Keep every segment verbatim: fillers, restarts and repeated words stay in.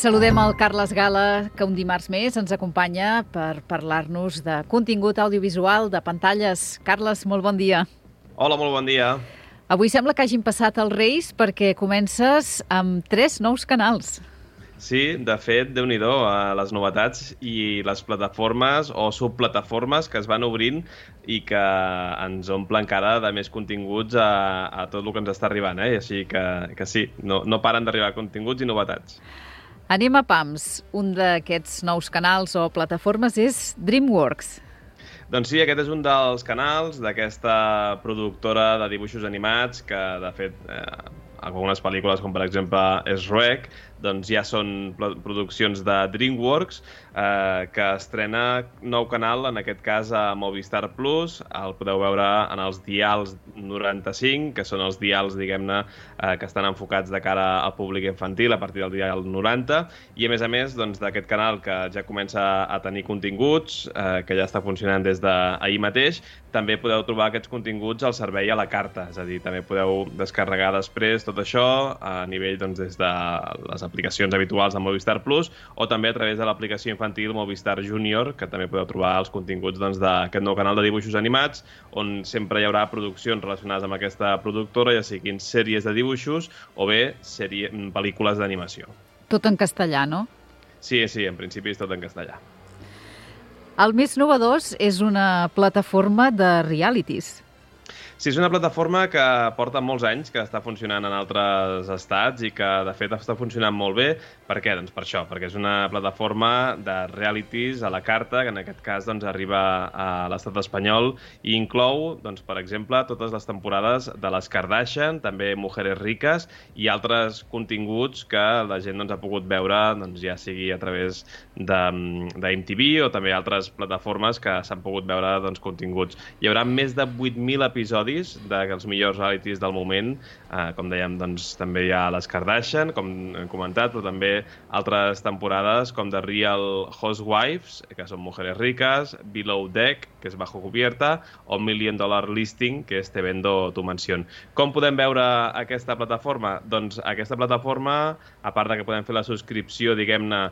Saludem el Carles Gala, que un dimarts més ens acompanya per parlar-nos de contingut audiovisual, de pantalles. Carles, molt bon dia. Hola, molt bon dia. Avui sembla que hagin passat els Reis perquè comences amb tres nous canals. Sí, de fet, Déu-n'hi-do, les novetats i les plataformes o subplataformes que es van obrint i que ens omplen encara de més continguts a, a tot el que ens està arribant, eh? Així que, que sí, no, no paren d'arribar continguts i novetats. Anem a pams. Un d'aquests nous canals o plataformes és DreamWorks. Doncs sí, aquest és un dels canals d'aquesta productora de dibuixos animats que, de fet, eh, algunes pel·lícules, com per exemple Shrek, doncs ja són produccions de DreamWorks, eh, que estrena nou canal, en aquest cas a Movistar Plus. El podeu veure en els dials noranta-cinc, que són els dials, diguem-ne, eh, que estan enfocats de cara al públic infantil a partir del dial noranta. I, a més a més, doncs, d'aquest canal que ja comença a tenir continguts, eh, que ja està funcionant des d'ahir mateix, també podeu trobar aquests continguts al servei a la carta. És a dir, també podeu descarregar després tot això a nivell, doncs, des de les aplicacions habituals de Movistar Plus o també a través de l'aplicació infantil Movistar Junior, que també podeu trobar els continguts, doncs, d'aquest nou canal de dibuixos animats, on sempre hi haurà produccions relacionades amb aquesta productora, ja siguin sèries de dibuixos o bé sèrie, pel·lícules d'animació. Tot en castellà, no? Sí, sí, en principi és tot en castellà. El més novedós és una plataforma de realities. Sí, és una plataforma que porta molts anys, que està funcionant en altres estats i que, de fet, està funcionant molt bé. Per què? Doncs per això, perquè és una plataforma de realities a la carta, que en aquest cas doncs, arriba a l'estat espanyol i inclou, doncs, per exemple, totes les temporades de les Kardashian, també Mujeres Riques i altres continguts que la gent doncs, ha pogut veure, doncs, ja sigui a través de, de M T V o també altres plataformes que s'han pogut veure doncs, continguts. Hi haurà més de vuit mil episodis dels millors realities del moment. Eh, com dèiem, doncs, també hi ha les Kardashian, com hem comentat, però també altres temporades com The Real Housewives, que són Mujeres Riques, Below Deck, que és Bajo Cubierta, o Million Dollar Listing, que és Te Vendo Tu Mansión. Com podem veure aquesta plataforma? Doncs aquesta plataforma, a part de que podem fer la subscripció, diguem-ne,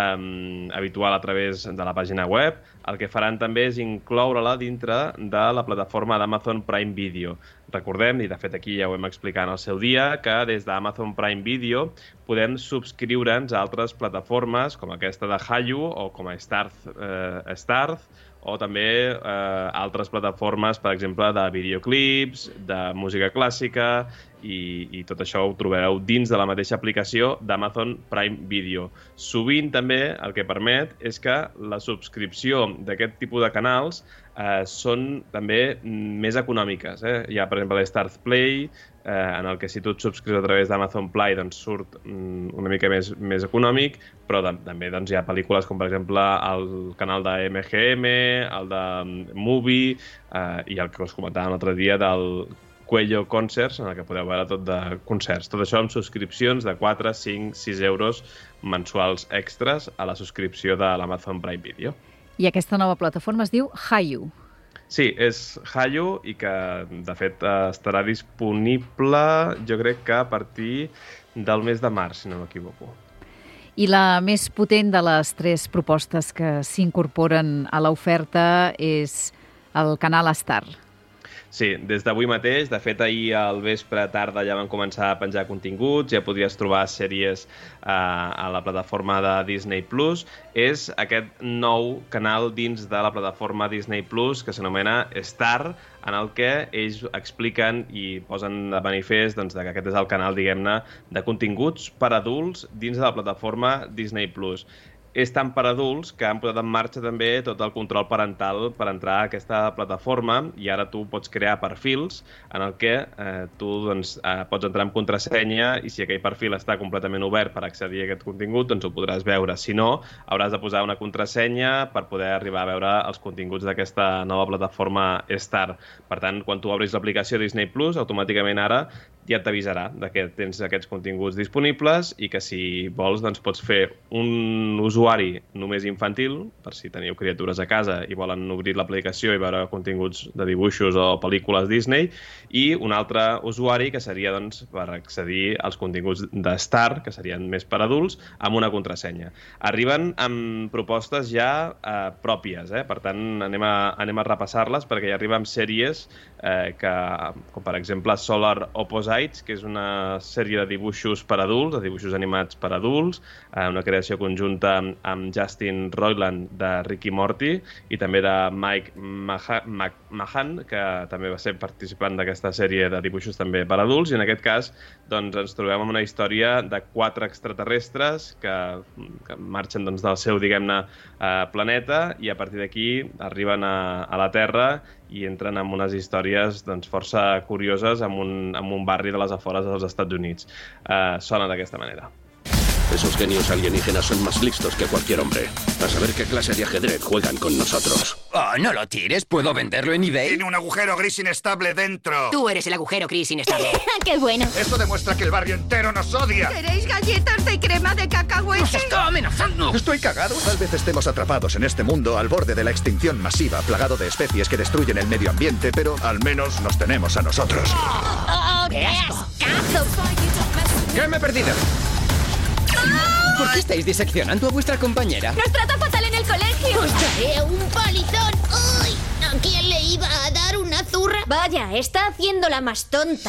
Um, habitual a través de la pàgina web, el que faran també és incloure-la dintre de la plataforma d'Amazon Prime Video. Recordem, i de fet aquí ja ho hem explicat en el seu dia, que des d'Amazon Prime Video podem subscriure'ns a altres plataformes com aquesta de Hayu o com a Starz, eh, Starz o també eh, altres plataformes, per exemple, de videoclips, de música clàssica, i, i tot això ho trobareu dins de la mateixa aplicació d'Amazon Prime Video. Sovint també el que permet és que la subscripció d'aquest tipus de canals eh, són també més econòmiques. Eh? Hi ha, per exemple, l'Stars Play, eh, en el que si tu et subscrius a través d'Amazon Play doncs surt mm, una mica més, més econòmic, però de, també doncs, hi ha pel·lícules com, per exemple, el canal de M G M, el de Movie eh, i el que us comentàvem l'altre dia del Cuello Concerts, en el que podeu veure tot de concerts. Tot això amb subscripcions de quatre, cinc, sis euros mensuals extras a la subscripció de l'Amazon Prime Video. I aquesta nova plataforma es diu Hayu. Sí, és Hayu i que, de fet, estarà disponible, jo crec que a partir del mes de març, si no m'equivoco. I la més potent de les tres propostes que s'incorporen a l'oferta és el canal Star. Sí, des d'avui mateix, de fet ahir al vespre tarda ja van començar a penjar continguts, ja podries trobar sèries eh, a la plataforma de Disney Plus. És aquest nou canal dins de la plataforma Disney Plus que s'anomena Star, en el que ells expliquen i posen de manifest doncs, que aquest és el canal, diguem-ne, de continguts per adults dins de la plataforma Disney Plus. És tant per adults que han posat en marxa també tot el control parental per entrar a aquesta plataforma i ara tu pots crear perfils en el que eh, tu doncs, eh, pots entrar amb contrasenya i si aquell perfil està completament obert per accedir a aquest contingut, doncs ho podràs veure. Si no, hauràs de posar una contrasenya per poder arribar a veure els continguts d'aquesta nova plataforma Star. Per tant, quan tu obris l'aplicació Disney Plus, automàticament ara ja t'avisarà que tens aquests continguts disponibles i que si vols doncs pots fer un usuari només infantil, per si teniu criatures a casa i volen obrir l'aplicació i veure continguts de dibuixos o pel·lícules Disney, i un altre usuari que seria doncs per accedir als continguts de Star, que serien més per adults, amb una contrasenya. Arriben amb propostes ja eh, pròpies, eh? Per tant anem a, anem a repassar-les perquè ja arriba amb sèries eh, que, com per exemple Solar Opposites, que és una sèrie de dibuixos per adults, de dibuixos animats per adults, eh, una creació conjunta amb Justin Roiland de Rick i Morty i també de Mike Mahan, Mahan, que també va ser participant d'aquesta sèrie de dibuixos també per adults, i en aquest cas doncs, ens trobem amb una història de quatre extraterrestres que, que marxen doncs, del seu, diguem-ne, eh, planeta, i a partir d'aquí arriben a, a la Terra i entren en unes històries doncs, força curioses en un, en un barri de les afores dels Estats Units. Eh, sona d'aquesta manera. Esos genios alienígenas son más listos que cualquier hombre. A saber qué clase de ajedrez juegan con nosotros. Oh, no lo tires. ¿Puedo venderlo en eBay? Tiene un agujero gris inestable dentro. Tú eres el agujero gris inestable. ¡Qué bueno! Esto demuestra que el barrio entero nos odia. ¿Queréis galletas de crema de cacahuete? ¡Nos está amenazando! Estoy cagado. Tal vez estemos atrapados en este mundo al borde de la extinción masiva, plagado de especies que destruyen el medio ambiente, pero al menos nos tenemos a nosotros. ¡Oh, qué asco! ¿Qué me he perdido? ¿Por qué estáis diseccionando a vuestra compañera? ¡Nos trata fatal en el colegio! ¡Os daré un palizón! ¡Uy! ¿A quién le iba a dar una zurra? Vaya, está haciendo la más tonta.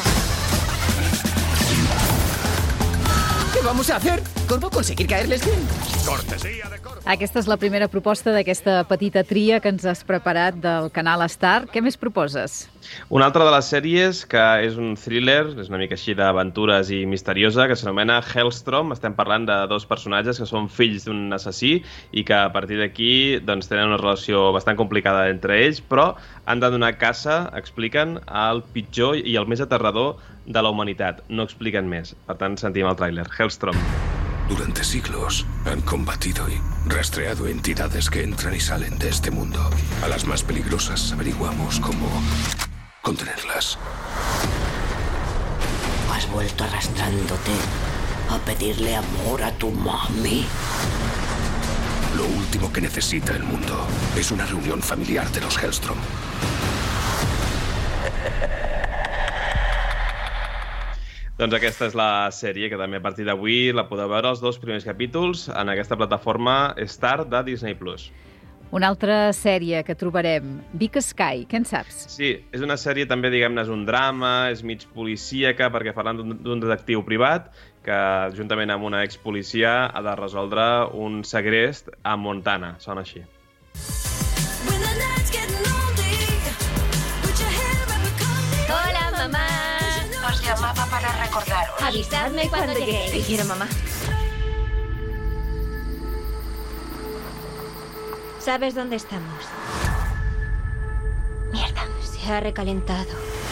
¿Qué vamos a hacer? ¿Cómo conseguir caerles bien? Cortesía de Corvo. Aquesta és la primera proposta d'aquesta petita tria que ens has preparat del canal Star. Què més proposes? Una altra de les sèries, que és un thriller, és una mica així d'aventures i misteriosa, que s'anomena Hellstrom. Estem parlant de dos personatges que són fills d'un assassí i que a partir d'aquí doncs, tenen una relació bastant complicada entre ells, però han de donar caça, expliquen, al pitjor i el més aterrador de la humanitat. No expliquen més. Per tant, sentim el tràiler. Hellstrom. Durante siglos han combatido y rastreado entidades que entran y salen de este mundo. A las más peligrosas averiguamos cómo contenerlas. Has vuelto arrastrándote a pedirle amor a tu mami. Lo último que necesita el mundo es una reunión familiar de los Hellstrom. Doncs aquesta és la sèrie que també a partir d'avui la podeu veure els dos primers capítols en aquesta plataforma Star de Disney plus. Una altra sèrie que trobarem, Big Sky, què en saps? Sí, és una sèrie també, diguem-ne, és un drama, és mig policíaca, perquè parlant d'un detectiu privat que, juntament amb una expolicia, ha de resoldre un segrest a Montana. Sona així. Hola, mamá. Os llamaba para recordaros. Avisadme cuando lleguéis. Te quiero, mamá. ¿Sabes dónde estamos? Mierda. Se ha recalentado.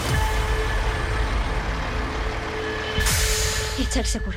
Echa el seguro.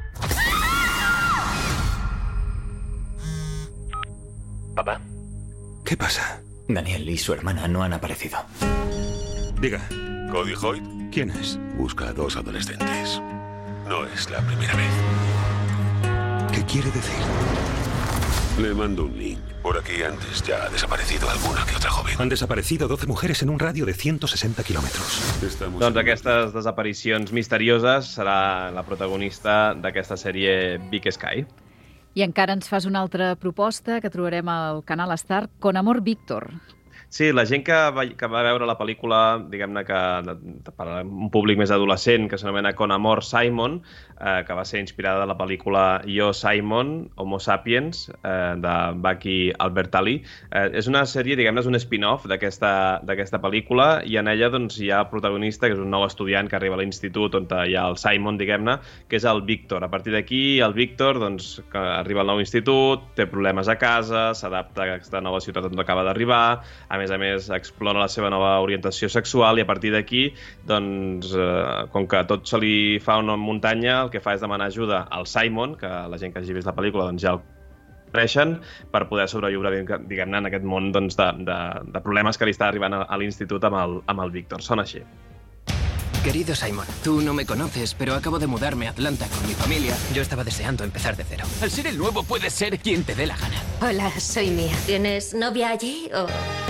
Papá. ¿Qué pasa? Daniel y su hermana no han aparecido. Diga. ¿Cody Hoyt? ¿Quién es? Busca a dos adolescentes. No es la primera vez. ¿Qué quiere decir? Le mando un link. Por aquí antes ya ha desaparecido alguna que otra joven. Han desaparecido doce mujeres en un radio de ciento sesenta kilómetros. Estamos Doncs en- aquestes desaparicions misterioses serà la protagonista d'aquesta sèrie Big Sky. I encara ens fas una altra proposta que trobarem al canal Star, Con Amor Víctor. Sí, la gent que va, que va veure la pel·lícula, diguem-ne que de, de, per a un públic més adolescent, que s'anomena Con Amor Simon, eh, que va ser inspirada de la pel·lícula Jo Simon, Homo Sapiens, eh, de Bucky Albertalli. Eh, és una sèrie, diguem-ne, és un spin-off d'aquesta d'aquesta pel·lícula, i en ella doncs, hi ha el protagonista, que és un nou estudiant que arriba a l'institut, on hi ha el Simon, diguem-ne, que és el Víctor. A partir d'aquí, el Víctor, doncs, que arriba al nou institut, té problemes a casa, s'adapta a aquesta nova ciutat on acaba d'arribar, a més a més explora la seva nova orientació sexual, i a partir d'aquí, doncs, eh, com que tot se li fa una muntanya, el que fa és demanar ajuda al Simon, que la gent que hagi vist la pel·lícula doncs, ja el coneixen, per poder sobreviure, diguem-ne, en aquest món doncs, de, de, de problemes que li està arribant a, a l'institut amb el, amb el Víctor. Sona així. Querido Simon, tú no me conoces, pero acabo de mudarme a Atlanta con mi familia. Yo estaba deseando empezar de cero. Al ser el nuevo puedes ser quien te dé la gana. Hola, soy Mia. ¿Tienes novia allí o...?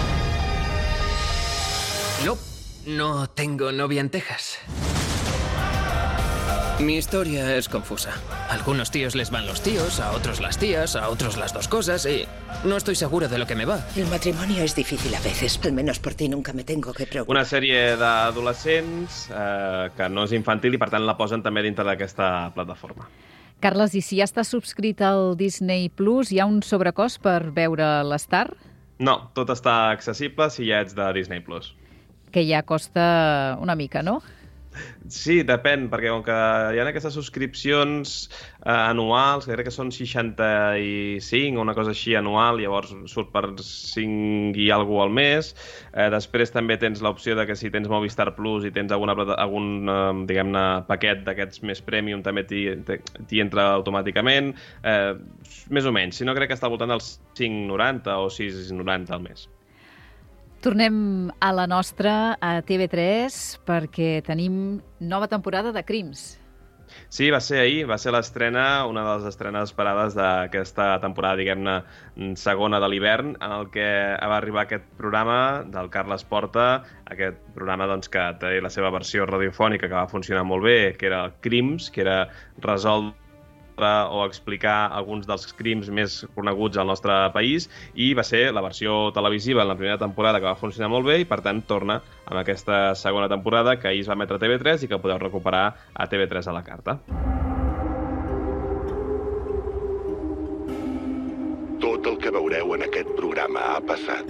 No, no tengo novia en Texas. Mi historia es confusa. A algunos tíos les van los tíos, a otros las tías, a otros las dos cosas y no estoy seguro de lo que me va. El matrimonio es difícil a veces. Al menos por ti nunca me tengo que preocupar. Una sèrie d'adolescents eh, que no és infantil i, per tant, la posen també dintre d'aquesta plataforma. Carles, i si ja estàs subscrit al Disney Plus, hi ha un sobrecost per veure l'Star? No, tot està accessible si ja ets de Disney Plus. Que ja costa una mica, no? Sí, depèn, perquè com que hi ha aquestes subscripcions eh, anuals, que crec que són seixanta-cinc o una cosa així anual, llavors surt per cinc i alguna cosa al mes. Eh, després també tens l'opció de que si tens Movistar Plus i tens alguna, algun eh, diguem-ne, paquet d'aquests més premium també t'hi entra automàticament. Eh, més o menys, si no crec que està al voltant dels cinc noranta o sis noranta al mes. Tornem a la nostra, a T V tres, perquè tenim nova temporada de Crims. Sí, va ser ahir, va ser l'estrena, una de les estrenes esperades d'aquesta temporada, diguem-ne, segona de l'hivern, en el que va arribar aquest programa del Carles Porta, aquest programa doncs, que té la seva versió radiofònica que va funcionar molt bé, que era Crims, que era resoldre o explicar alguns dels crims més coneguts al nostre país, i va ser la versió televisiva en la primera temporada que va funcionar molt bé i, per tant, torna amb aquesta segona temporada que ahir es va emetre a T V tres i que podeu recuperar a T V tres a la carta. Tot el que veureu en aquest programa ha passat.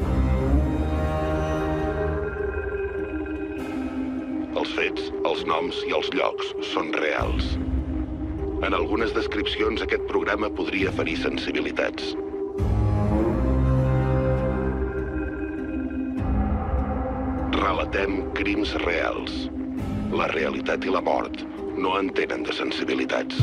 Els fets, els noms i els llocs són reals. En algunes descripcions, aquest programa podria ferir sensibilitats. Relatem crims reals. La realitat i la mort no entenen de sensibilitats.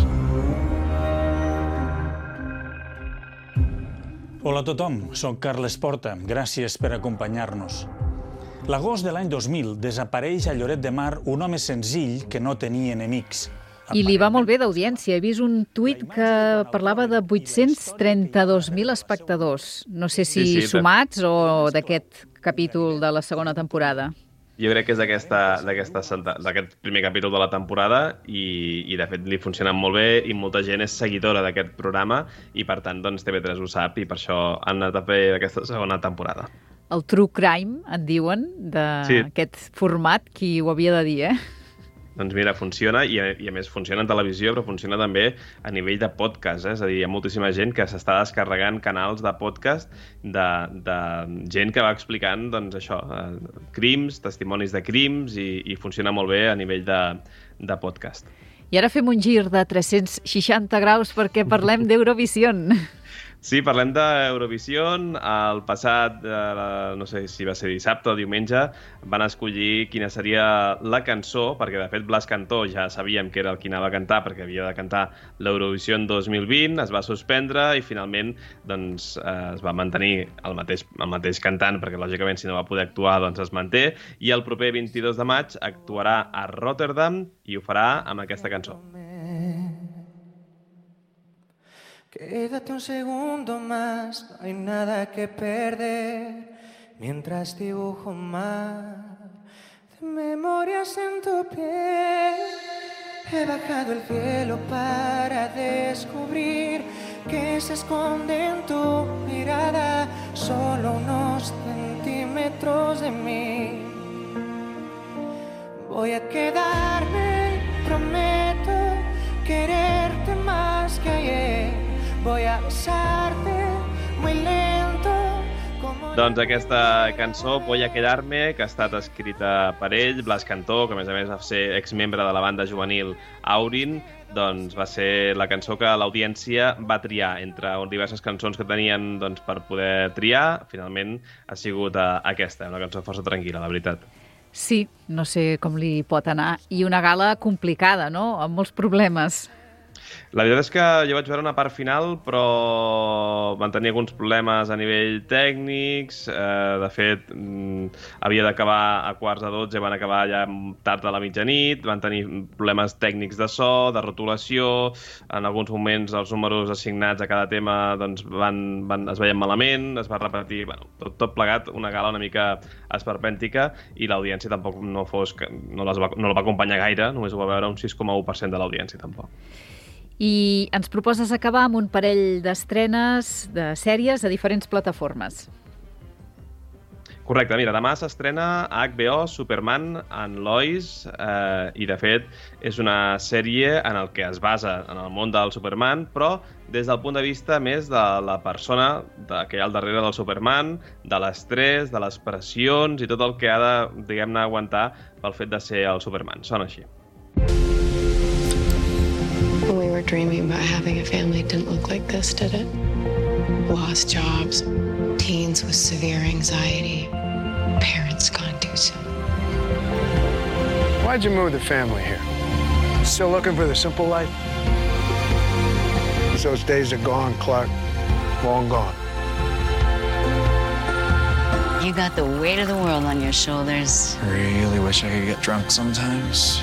Hola a tothom, soc Carles Porta. Gràcies per acompanyar-nos. L'agost de l'any dos mil desapareix a Lloret de Mar un home senzill que no tenia enemics. I li va molt bé d'audiència. He vist un tuit que parlava de vuit-cents trenta-dos mil espectadors. No sé si Sí, sí, sumats o d'aquest capítol de la segona temporada. Jo crec que és d'aquest primer capítol de la temporada i, i de fet li funciona molt bé i molta gent és seguidora d'aquest programa i per tant doncs, T V tres ho sap i per això han anat a fer aquesta segona temporada. El true crime, en diuen, d'aquest sí. format, qui ho havia de dir, eh? Doncs mira, funciona i a, i a més funciona en televisió, però funciona també a nivell de podcast, eh? És a dir, hi ha moltíssima gent que s'està descarregant canals de podcast de, de gent que va explicant, doncs això, eh, crims, testimonis de crims i, i funciona molt bé a nivell de, de podcast. I ara fem un gir de tres-cents seixanta graus perquè parlem d'Eurovision. Sí, parlem d'Eurovision. El passat, eh, no sé si va ser dissabte o diumenge, van escollir quina seria la cançó, perquè de fet Blas Cantó ja sabíem que era el qui anava a cantar perquè havia de cantar l'Eurovision dos mil vint, es va suspendre i finalment doncs, eh, es va mantenir el mateix, el mateix cantant, perquè lògicament si no va poder actuar doncs es manté, i el proper vint-i-dos de maig actuarà a Rotterdam i ho farà amb aquesta cançó. Quédate un segundo más, no hay nada que perder, mientras dibujo mar de memorias en tu piel. He bajado el cielo para descubrir que se esconde en tu mirada solo unos centímetros de mí. Voy a quedarme, prometo quererte más que ayer. Voy a besarte muy lento. Doncs aquesta cançó, Voy a quedarme, que ha estat escrita per ell, Blas Cantó, que a més a més va ser exmembre de la banda juvenil Aurin, doncs va ser la cançó que l'audiència va triar entre diverses cançons que tenien doncs, per poder triar. Finalment ha sigut aquesta, una cançó força tranquil·la, la veritat. Sí, no sé com li pot anar. I una gala complicada, no?, amb molts problemes. La veritat és que jo vaig veure una part final, però van tenir alguns problemes a nivell tècnics. Eh, de fet, mm, havia d'acabar a quarts de dotze, van acabar ja tard a la mitjanit, van tenir problemes tècnics de so, de rotulació, en alguns moments els números assignats a cada tema doncs, van, van, es veien malament, es va repetir, bueno, tot, tot plegat, una gala una mica esperpèntica, i l'audiència tampoc no, fos, no, les va, no la va acompanyar gaire, només ho va veure un sis coma u per cent de l'audiència tampoc. I ens proposes acabar amb un parell d'estrenes de sèries a diferents plataformes. Correcte, mira, demà s'estrena a H B O Superman and Lois, eh, i de fet és una sèrie en el que es basa en el món del Superman, però des del punt de vista més de la persona de, que hi ha al darrere del Superman, de l'estrès, de les pressions i tot el que ha de, diguem-ne, aguantar pel fet de ser el Superman. Sona així. When we were dreaming about having a family, it didn't look like this, did it? Lost jobs, teens with severe anxiety, parents gone too soon. Why'd you move the family here? Still looking for the simple life? Those days are gone, Clark. Long gone. You got the weight of the world on your shoulders. I really wish I could get drunk sometimes.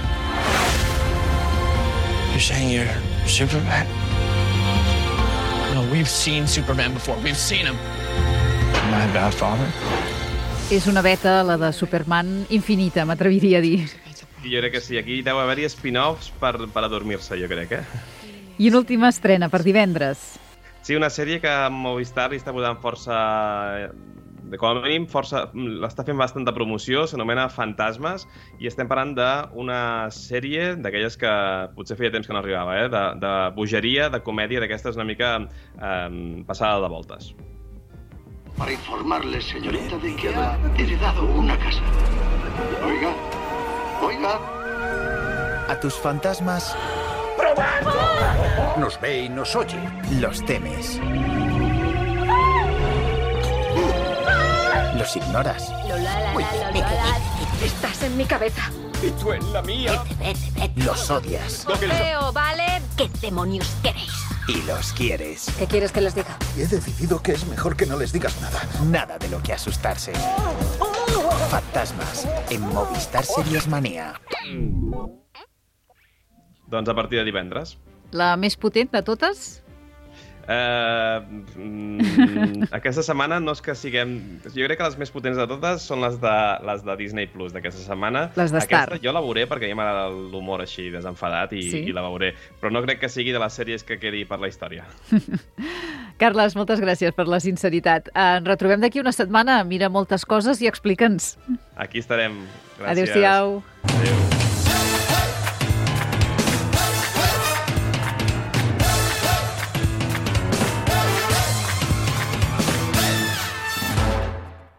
You're saying you're Superman? No, we've seen Superman before. We've seen him. Am I a bad father? És una beta, la de Superman, infinita, m'atreviria a dir. Jo crec que sí, aquí deu haver-hi spin-offs per, per adormir-se, jo crec, eh? I una última estrena per divendres. Sí, una sèrie que Movistar li està posant força... Com a mínim, força, l'està fent bastanta promoció, s'anomena Fantasmes, i estem parlant d'una sèrie d'aquelles que potser feia temps que no arribava, eh? de, de bogeria, de comèdia, d'aquestes una mica eh, passada de voltes. Para informarle, señorita, de que ha heredado una casa. Oiga, oiga. A tus fantasmas... Nos ve y nos oye. Los temes. Los ignoras. Estás en mi cabeza. Y tú en la mía. Vete, vete, vete. Los odias. Feo, ¿vale? ¿Qué demonios queréis? Y los quieres. ¿Qué quieres que les diga? He decidido que es mejor que no les digas nada. Nada de lo que asustarse. Fantasmas, en Movistar Series Manía. Doncs a partir de divendres. La més potent de totes? Uh, mm, aquesta setmana no és que siguem... Jo crec que les més potents de totes són les de, les de Disney Plus d'aquesta setmana. Les de Star. Aquesta jo la veuré perquè ja m'agrada l'humor així desenfadat i, sí? i la veuré. Però no crec que sigui de les sèries que quedi per la història. Carles, moltes gràcies per la sinceritat. Ens retrobem d'aquí una setmana. Mira moltes coses i explica'ns. Aquí estarem. Gràcies. Adéu-siau. Adéu.